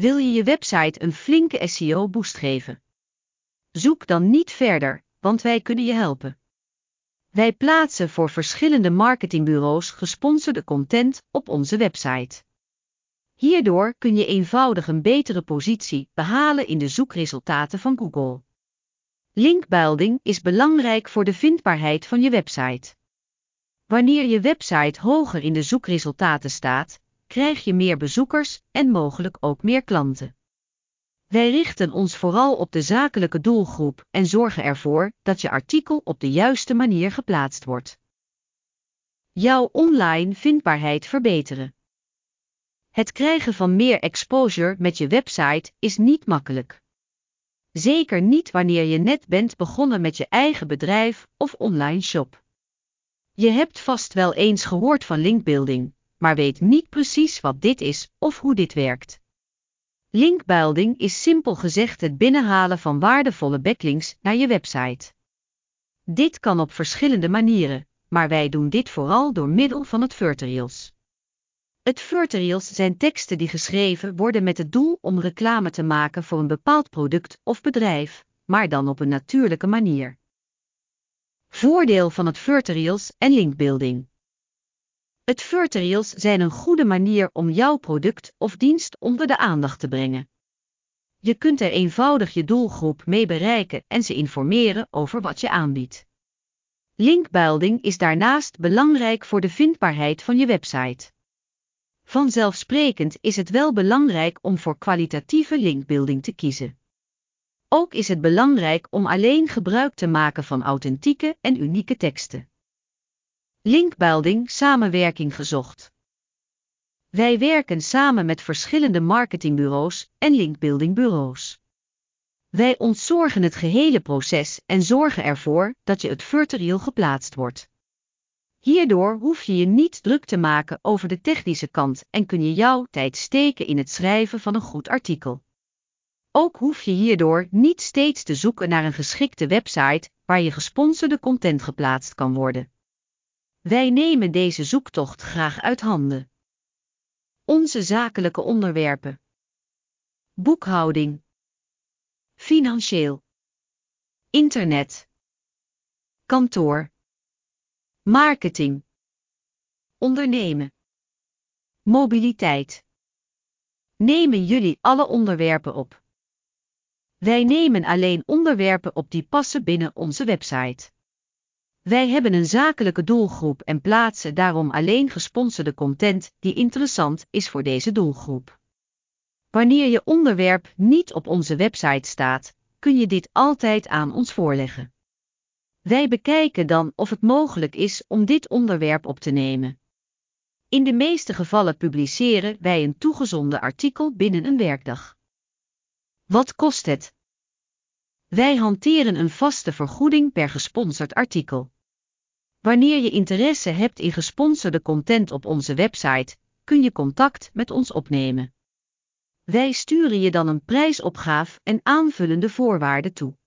Wil je je website een flinke SEO-boost geven? Zoek dan niet verder, want wij kunnen je helpen. Wij plaatsen voor verschillende marketingbureaus gesponsorde content op onze website. Hierdoor kun je eenvoudig een betere positie behalen in de zoekresultaten van Google. Linkbuilding is belangrijk voor de vindbaarheid van je website. Wanneer je website hoger in de zoekresultaten staat, krijg je meer bezoekers en mogelijk ook meer klanten. Wij richten ons vooral op de zakelijke doelgroep en zorgen ervoor dat je artikel op de juiste manier geplaatst wordt. Jouw online vindbaarheid verbeteren. Het krijgen van meer exposure met je website is niet makkelijk. Zeker niet wanneer je net bent begonnen met je eigen bedrijf of online shop. Je hebt vast wel eens gehoord van linkbuilding, maar weet niet precies wat dit is of hoe dit werkt. Linkbuilding is simpel gezegd het binnenhalen van waardevolle backlinks naar je website. Dit kan op verschillende manieren, maar wij doen dit vooral door middel van het verterials. Het verterials zijn teksten die geschreven worden met het doel om reclame te maken voor een bepaald product of bedrijf, maar dan op een natuurlijke manier. Voordeel van het verterials en linkbuilding. Het verterials zijn een goede manier om jouw product of dienst onder de aandacht te brengen. Je kunt er eenvoudig je doelgroep mee bereiken en ze informeren over wat je aanbiedt. Linkbuilding is daarnaast belangrijk voor de vindbaarheid van je website. Vanzelfsprekend is het wel belangrijk om voor kwalitatieve linkbuilding te kiezen. Ook is het belangrijk om alleen gebruik te maken van authentieke en unieke teksten. Linkbuilding samenwerking gezocht. Wij werken samen met verschillende marketingbureaus en linkbuildingbureaus. Wij ontzorgen het gehele proces en zorgen ervoor dat je het verterial geplaatst wordt. Hierdoor hoef je je niet druk te maken over de technische kant en kun je jouw tijd steken in het schrijven van een goed artikel. Ook hoef je hierdoor niet steeds te zoeken naar een geschikte website waar je gesponsorde content geplaatst kan worden. Wij nemen deze zoektocht graag uit handen. Onze zakelijke onderwerpen: boekhouding, financieel, internet, kantoor, marketing, ondernemen, mobiliteit. Nemen jullie alle onderwerpen op? Wij nemen alleen onderwerpen op die passen binnen onze website. Wij hebben een zakelijke doelgroep en plaatsen daarom alleen gesponsorde content die interessant is voor deze doelgroep. Wanneer je onderwerp niet op onze website staat, kun je dit altijd aan ons voorleggen. Wij bekijken dan of het mogelijk is om dit onderwerp op te nemen. In de meeste gevallen publiceren wij een toegezonden artikel binnen een werkdag. Wat kost het? Wij hanteren een vaste vergoeding per gesponsord artikel. Wanneer je interesse hebt in gesponsorde content op onze website, kun je contact met ons opnemen. Wij sturen je dan een prijsopgave en aanvullende voorwaarden toe.